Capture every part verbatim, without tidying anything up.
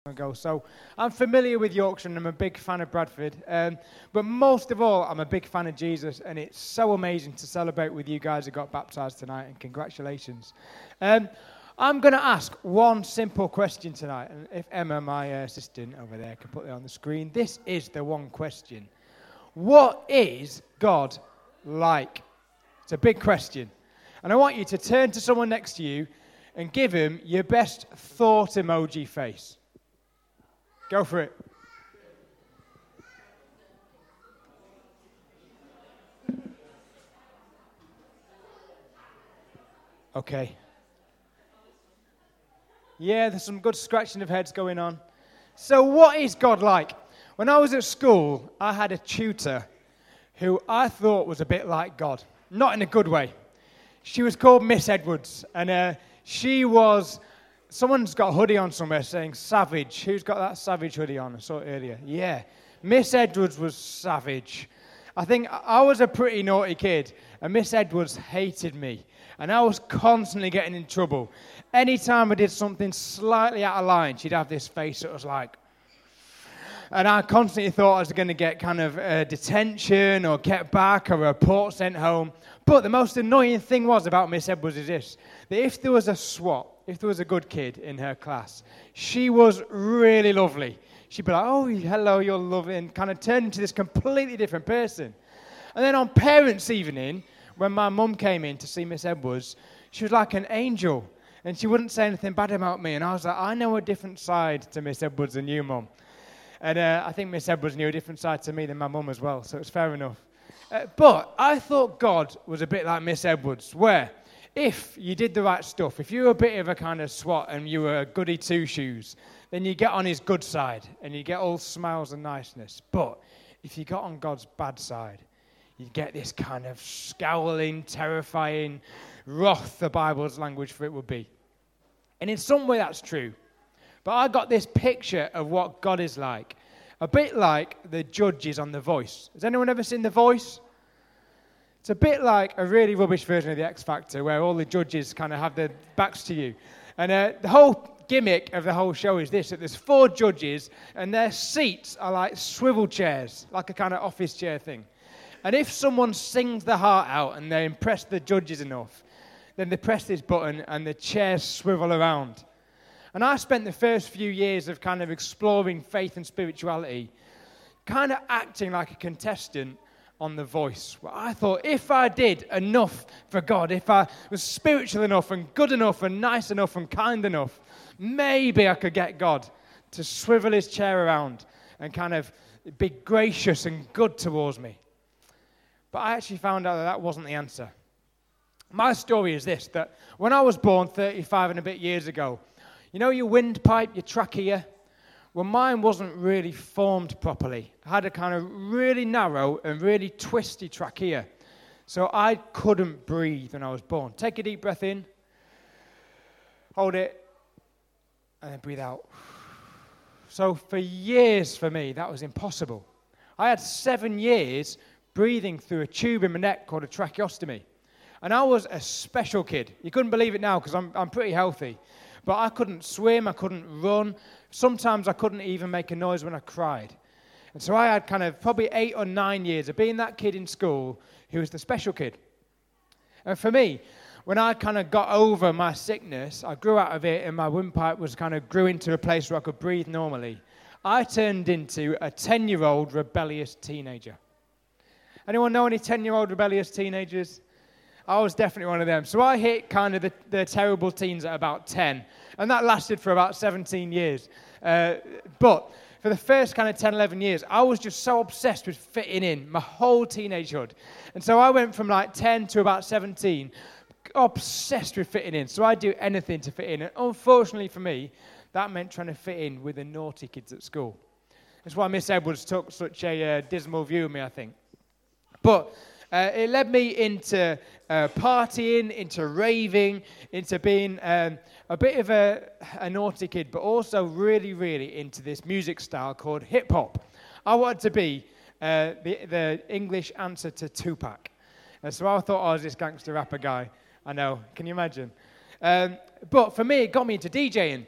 ago. So I'm familiar with Yorkshire and I'm a big fan of Bradford. Um, but most of all, I'm a big fan of Jesus, and it's so amazing to celebrate with you guys who got baptized tonight, and congratulations. Um, I'm going to ask one simple question tonight, and if Emma, my uh, assistant over there, can put it on the screen. This is the one question. What is God like? It's a big question. And I want you to turn to someone next to you and give him your best thought emoji face. Go for it. Okay. Yeah, there's some good scratching of heads going on. So what is God like? When I was at school, I had a tutor who I thought was a bit like God. Not in a good way. She was called Miss Edwards, and uh, she was... Someone's got a hoodie on somewhere saying savage. Who's got that savage hoodie on? I saw it earlier. Yeah. Miss Edwards was savage. I think I was a pretty naughty kid, and Miss Edwards hated me. And I was constantly getting in trouble. Anytime I did something slightly out of line, she'd have this face that was like... And I constantly thought I was going to get kind of uh, detention or kept back or a report sent home. But the most annoying thing was about Miss Edwards is this, that if there was a swap, if there was a good kid in her class, she was really lovely. She'd be like, oh, hello, you're lovely, and kind of turn into this completely different person. And then on parents' evening, when my mum came in to see Miss Edwards, she was like an angel, and she wouldn't say anything bad about me. And I was like, I know a different side to Miss Edwards than you, Mum. And uh, I think Miss Edwards knew a different side to me than my mum as well, so it's fair enough. Uh, but I thought God was a bit like Miss Edwards, where if you did the right stuff, if you were a bit of a kind of swat and you were a goody two-shoes, then you get on his good side and you get all smiles and niceness. But if you got on God's bad side, you get this kind of scowling, terrifying wrath, the Bible's language for it would be. And in some way that's true. But I got this picture of what God is like. A bit like the judges on The Voice. Has anyone ever seen The Voice? It's a bit like a really rubbish version of The X Factor, where all the judges kind of have their backs to you. And uh, the whole gimmick of the whole show is this, that there's four judges, and their seats are like swivel chairs, like a kind of office chair thing. And if someone sings their heart out and they impress the judges enough, then they press this button and the chairs swivel around. And I spent the first few years of kind of exploring faith and spirituality, kind of acting like a contestant on The Voice. Well, I thought if I did enough for God, if I was spiritual enough and good enough and nice enough and kind enough, maybe I could get God to swivel his chair around and kind of be gracious and good towards me. But I actually found out that that wasn't the answer. My story is this, that when I was born thirty-five and a bit years ago, you know your windpipe, your trachea? Well, mine wasn't really formed properly. I had a kind of really narrow and really twisty trachea. So I couldn't breathe when I was born. Take a deep breath in. Hold it. And then breathe out. So for years for me, that was impossible. I had seven years breathing through a tube in my neck called a tracheostomy. And I was a special kid. You couldn't believe it now because I'm, I'm pretty healthy. But I couldn't swim, I couldn't run. Sometimes I couldn't even make a noise when I cried. And so I had kind of probably eight or nine years of being that kid in school who was the special kid. And for me, when I kind of got over my sickness, I grew out of it and my windpipe was kind of grew into a place where I could breathe normally. I turned into a ten-year-old rebellious teenager. Anyone know any ten-year-old rebellious teenagers? I was definitely one of them. So I hit kind of the, the terrible teens at about ten. And that lasted for about seventeen years. Uh, but for the first kind of ten, eleven years, I was just so obsessed with fitting in my whole teenagehood. And so I went from like ten to about seventeen, obsessed with fitting in. So I'd do anything to fit in. And unfortunately for me, that meant trying to fit in with the naughty kids at school. That's why Miss Edwards took such a uh, dismal view of me, I think. But... Uh, it led me into uh, partying, into raving, into being um, a bit of a, a naughty kid, but also really, really into this music style called hip-hop. I wanted to be uh, the, the English answer to Tupac. And so I thought I was this gangster rapper guy. I know, can you imagine? Um, but for me, it got me into DJing.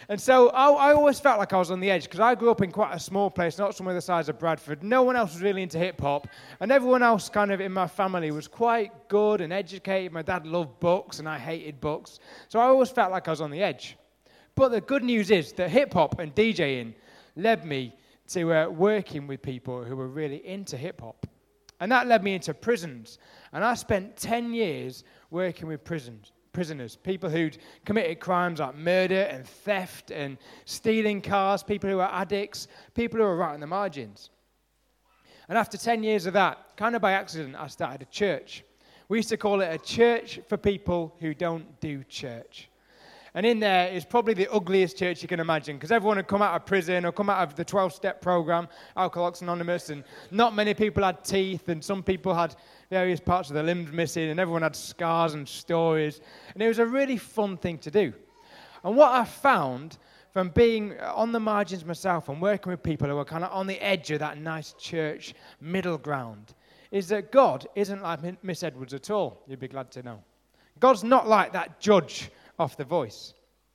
And so I, I always felt like I was on the edge because I grew up in quite a small place, not somewhere the size of Bradford. No one else was really into hip-hop, and everyone else kind of in my family was quite good and educated. My dad loved books, and I hated books. So I always felt like I was on the edge. But the good news is that hip-hop and DJing led me to uh, working with people who were really into hip-hop. And that led me into prisons. And I spent ten years working with prisons. prisoners, people who'd committed crimes like murder and theft and stealing cars, people who were addicts, people who were right on the margins. And after ten years of that, kind of by accident, I started a church. We used to call it a church for people who don't do church. And in there is probably the ugliest church you can imagine, because everyone had come out of prison or come out of the twelve-step program, Alcoholics Anonymous, and not many people had teeth, and some people had various parts of their limbs missing, and everyone had scars and stories. And it was a really fun thing to do. And what I found from being on the margins myself and working with people who were kind of on the edge of that nice church middle ground is that God isn't like Miss Edwards at all, you'd be glad to know. God's not like that judge off The Voice.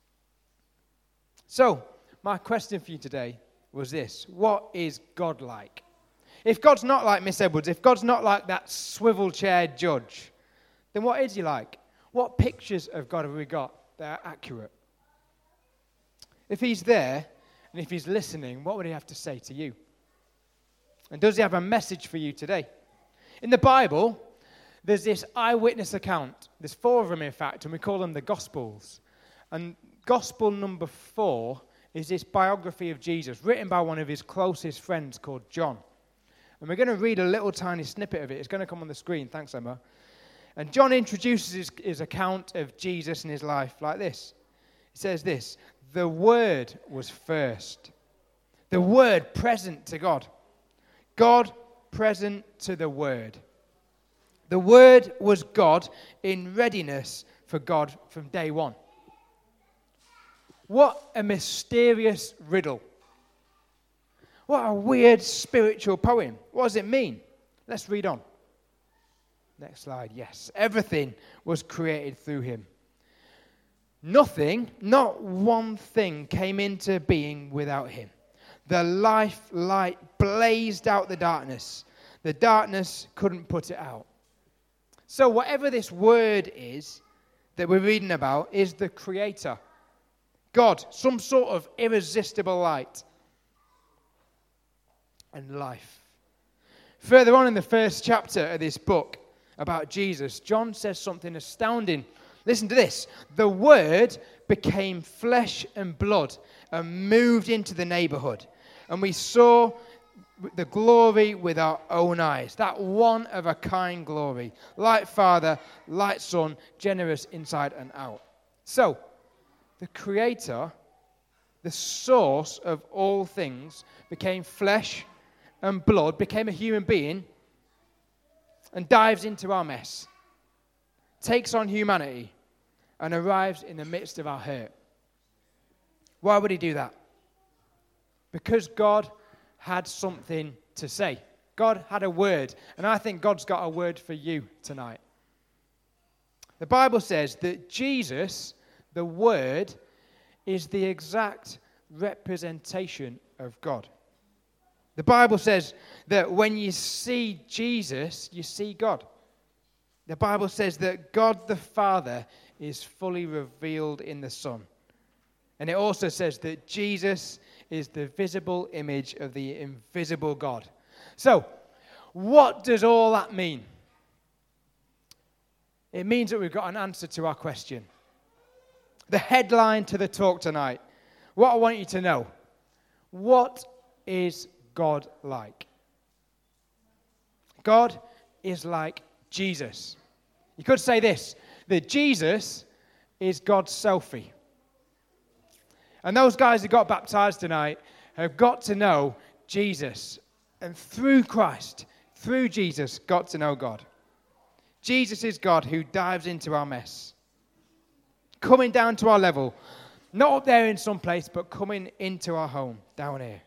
So, my question for you today was this: what is God like? If God's not like Miss Edwards, if God's not like that swivel-chaired judge, then what is he like? What pictures of God have we got that are accurate? If he's there, and if he's listening, what would he have to say to you? And does he have a message for you today? In the Bible, there's this eyewitness account. There's four of them, in fact, and we call them the Gospels. And Gospel number four is this biography of Jesus, written by one of his closest friends called John. And we're going to read a little tiny snippet of it. It's going to come on the screen. Thanks, Emma. And John introduces his, his account of Jesus and his life like this. He says this: the Word was first. The Word present to God. God present to the Word. The Word was God in readiness for God from day one. What a mysterious riddle. What a weird spiritual poem. What does it mean? Let's read on. Next slide, yes. Everything was created through him. Nothing, not one thing came into being without him. The life light blazed out the darkness. The darkness couldn't put it out. So whatever this word is that we're reading about is the Creator. God, some sort of irresistible light and life. Further on in the first chapter of this book about Jesus, John says something astounding. Listen to this. The Word became flesh and blood and moved into the neighborhood. And we saw the glory with our own eyes. That one-of-a-kind glory. Like Father, like Son, generous inside and out. So, the Creator, the source of all things, became flesh and blood, became a human being, and dives into our mess. Takes on humanity and arrives in the midst of our hurt. Why would he do that? Because God had something to say. God had a word, and I think God's got a word for you tonight. The Bible says that Jesus, the Word, is the exact representation of God. The Bible says that when you see Jesus, you see God. The Bible says that God the Father is fully revealed in the Son. And it also says that Jesus is the visible image of the invisible God. So, what does all that mean? It means that we've got an answer to our question. The headline to the talk tonight. What I want you to know. What is God like? God is like Jesus. You could say this, that Jesus is God's selfie. And those guys who got baptized tonight have got to know Jesus. And through Christ, through Jesus, got to know God. Jesus is God who dives into our mess. Coming down to our level. Not up there in some place, but coming into our home, down here.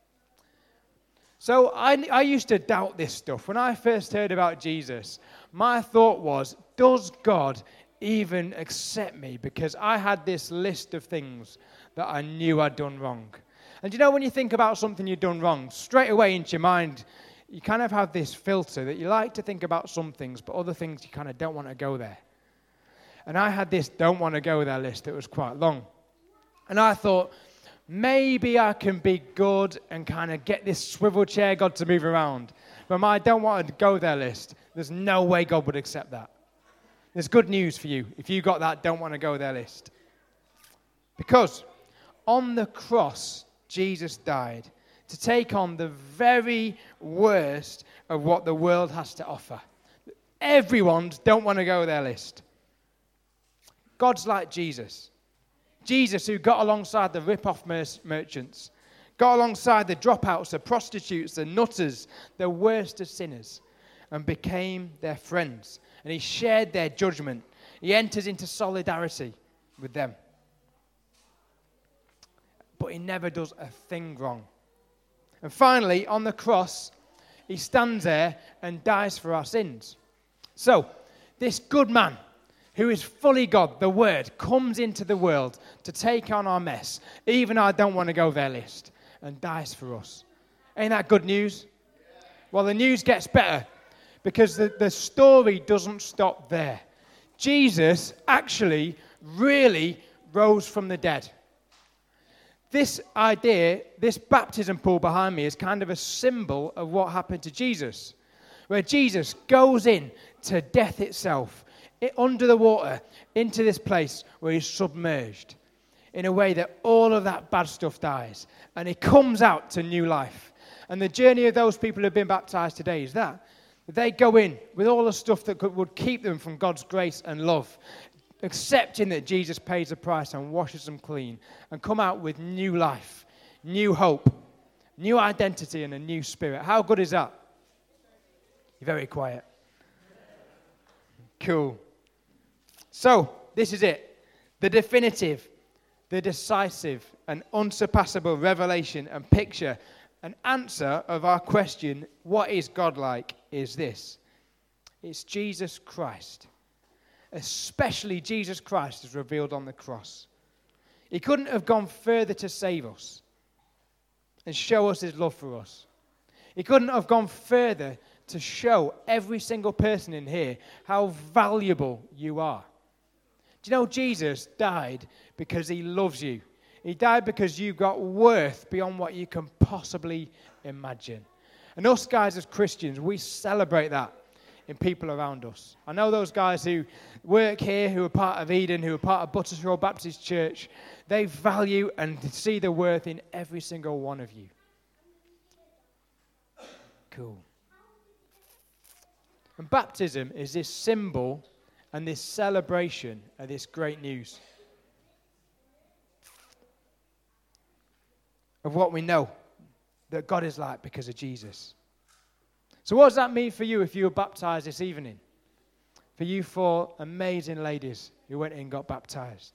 So I, I used to doubt this stuff. When I first heard about Jesus, my thought was, does God even accept me? Because I had this list of things that I knew I'd done wrong. And you know, when you think about something you've done wrong, straight away into your mind, you kind of have this filter that you like to think about some things, but other things you kind of don't want to go there. And I had this don't want to go there list that was quite long. And I thought, maybe I can be good and kind of get this swivel chair God to move around. But my don't want to go there list, there's no way God would accept that. There's good news for you if you got that don't want to go there list. Because on the cross, Jesus died to take on the very worst of what the world has to offer. Everyone's don't want to go there list. God's like Jesus. Jesus, who got alongside the rip-off mer- merchants, got alongside the dropouts, the prostitutes, the nutters, the worst of sinners, and became their friends. And he shared their judgment. He enters into solidarity with them. But he never does a thing wrong. And finally, on the cross, he stands there and dies for our sins. So, this good man, who is fully God, the Word, comes into the world to take on our mess, even our don't want to go there list, and dies for us. Ain't that good news? Well, the news gets better, because the, the story doesn't stop there. Jesus actually really rose from the dead. This idea, this baptism pool behind me is kind of a symbol of what happened to Jesus, where Jesus goes in to death itself, it, under the water, into this place where he's submerged in a way that all of that bad stuff dies, and he comes out to new life. And the journey of those people who have been baptized today is that. They go in with all the stuff that could, would keep them from God's grace and love, accepting that Jesus pays the price and washes them clean, and come out with new life, new hope, new identity, and a new spirit. How good is that? You're very quiet. Cool. So, this is it. The definitive, the decisive, and unsurpassable revelation and picture and answer of our question, what is God like, is this. It's Jesus Christ. Especially Jesus Christ is revealed on the cross. He couldn't have gone further to save us and show us his love for us. He couldn't have gone further to show every single person in here how valuable you are. Do you know Jesus died because he loves you? He died because you got worth beyond what you can possibly imagine. And us guys as Christians, we celebrate that in people around us. I know those guys who work here, who are part of Eden, who are part of Buttershaw Baptist Church, they value and see the worth in every single one of you. Cool. And baptism is this symbol and this celebration of this great news of what we know that God is like because of Jesus. So what does that mean for you if you were baptized this evening? For you four amazing ladies who went in and got baptized.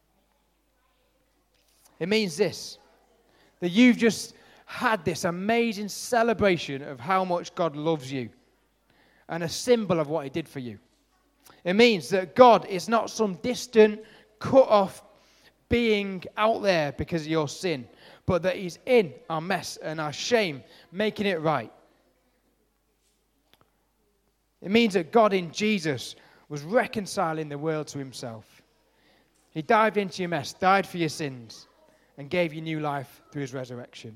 It means this, that you've just had this amazing celebration of how much God loves you and a symbol of what he did for you. It means that God is not some distant, cut-off being out there because of your sin, but that he's in our mess and our shame, making it right. It means that God in Jesus was reconciling the world to himself. He dived into your mess, died for your sins, and gave you new life through his resurrection.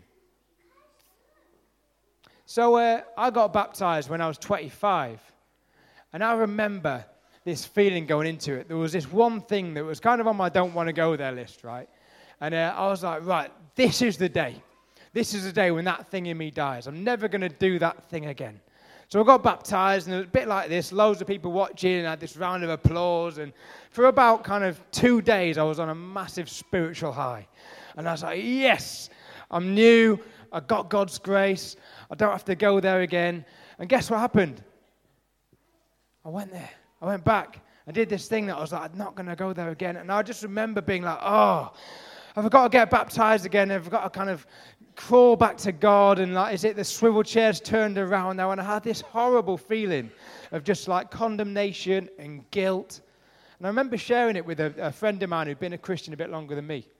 So uh, I got baptized when I was twenty-five, and I remember this feeling going into it. There was this one thing that was kind of on my don't want to go there list, right? And uh, I was like, right, this is the day. This is the day when that thing in me dies. I'm never going to do that thing again. So I got baptized, and it was a bit like this, loads of people watching, and I had this round of applause, and for about kind of two days, I was on a massive spiritual high. And I was like, yes, I'm new, I got God's grace, I don't have to go there again. And guess what happened? I went there, I went back, I did this thing that I was like, I'm not going to go there again. And I just remember being like, oh, I've got to get baptized again, I've got to kind of crawl back to God, and like, is it the swivel chairs turned around now? And I had this horrible feeling of just like condemnation and guilt. And I remember sharing it with a, a friend of mine who'd been a Christian a bit longer than me.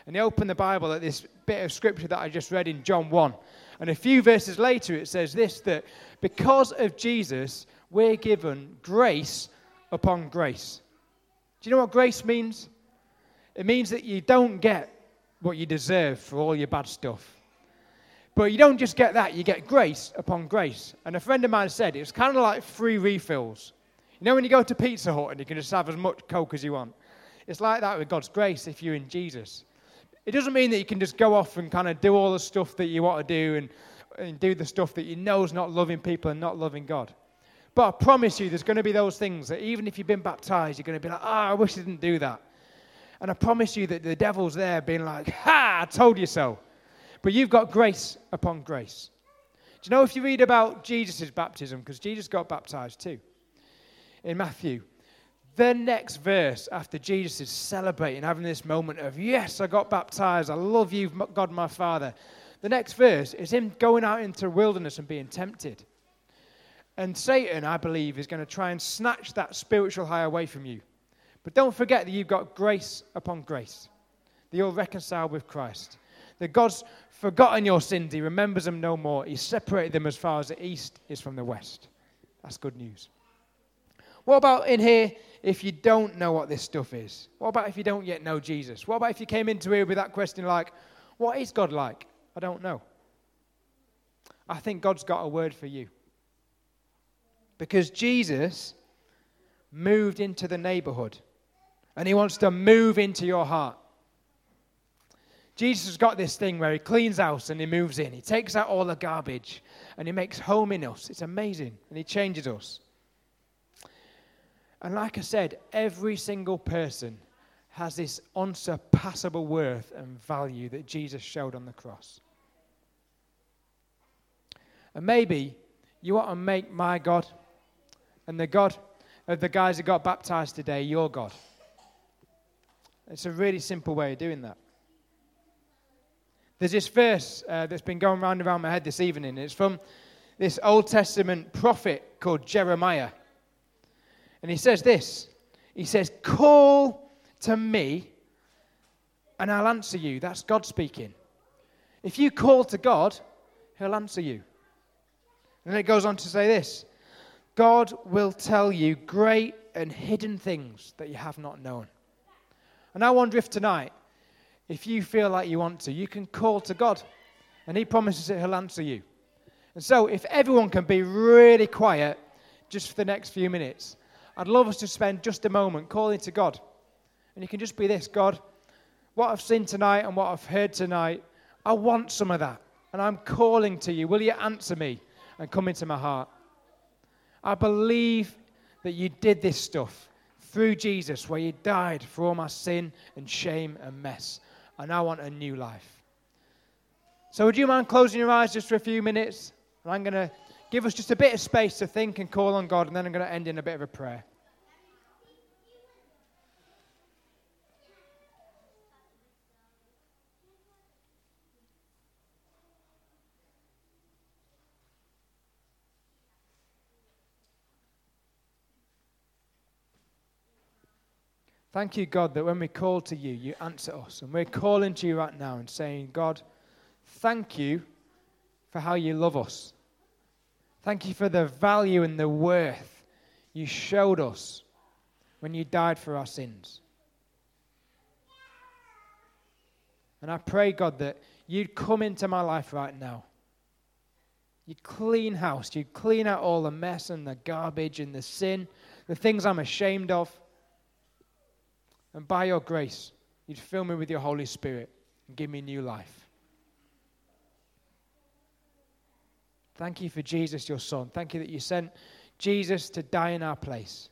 And he opened the Bible at this bit of scripture that I just read in John one. And a few verses later it says this, that because of Jesus, we're given grace upon grace. Do you know what grace means? It means that you don't get what you deserve for all your bad stuff. But you don't just get that, you get grace upon grace. And a friend of mine said it's kind of like free refills. You know when you go to Pizza Hut and you can just have as much Coke as you want? It's like that with God's grace if you're in Jesus. It doesn't mean that you can just go off and kind of do all the stuff that you want to do and, and do the stuff that you know is not loving people and not loving God. But I promise you there's going to be those things that even if you've been baptized, you're going to be like, ah, oh, I wish I didn't do that. And I promise you that the devil's there being like, ha, I told you so. But you've got grace upon grace. Do you know if you read about Jesus' baptism, because Jesus got baptized too, in Matthew, the next verse after Jesus is celebrating, having this moment of, yes, I got baptized, I love you, God my Father. The next verse is him going out into the wilderness and being tempted. And Satan, I believe, is going to try and snatch that spiritual high away from you. But don't forget that you've got grace upon grace, that you're reconciled with Christ, that God's forgotten your sins, he remembers them no more, he separated them as far as the east is from the west. That's good news. What about in here if you don't know what this stuff is? What about if you don't yet know Jesus? What about if you came into here with that question like, what is God like? I don't know. I think God's got a word for you. Because Jesus moved into the neighborhood and he wants to move into your heart. Jesus has got this thing where he cleans house and he moves in. He takes out all the garbage and he makes home in us. It's amazing. And he changes us. And like I said, every single person has this unsurpassable worth and value that Jesus showed on the cross. And maybe you want to make my God and the God of the guys that got baptized today your God. It's a really simple way of doing that. There's this verse uh, that's been going round and around my head this evening. It's from this Old Testament prophet called Jeremiah. And he says this. He says, call to me and I'll answer you. That's God speaking. If you call to God, he'll answer you. And then it goes on to say this. God will tell you great and hidden things that you have not known. And I wonder if tonight, if you feel like you want to, you can call to God. And he promises that he'll answer you. And so if everyone can be really quiet just for the next few minutes, I'd love us to spend just a moment calling to God. And you can just be this, God, what I've seen tonight and what I've heard tonight, I want some of that. And I'm calling to you. Will you answer me and come into my heart? I believe that you did this stuff through Jesus, where you died for all my sin and shame and mess. And I want a new life. So would you mind closing your eyes just for a few minutes? And I'm going to give us just a bit of space to think and call on God, and then I'm going to end in a bit of a prayer. Thank you, God, that when we call to you, you answer us. And we're calling to you right now and saying, God, thank you for how you love us. Thank you for the value and the worth you showed us when you died for our sins. And I pray, God, that you'd come into my life right now. You'd clean house. You'd clean out all the mess and the garbage and the sin, the things I'm ashamed of. And by your grace, you'd fill me with your Holy Spirit and give me new life. Thank you for Jesus, your Son. Thank you that you sent Jesus to die in our place,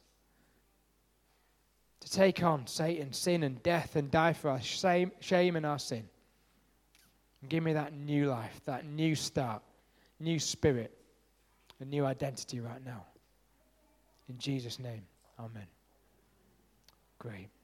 to take on Satan, sin, and death, and die for our shame, shame and our sin. And give me that new life, that new start, new spirit, a new identity right now. In Jesus' name, amen. Great.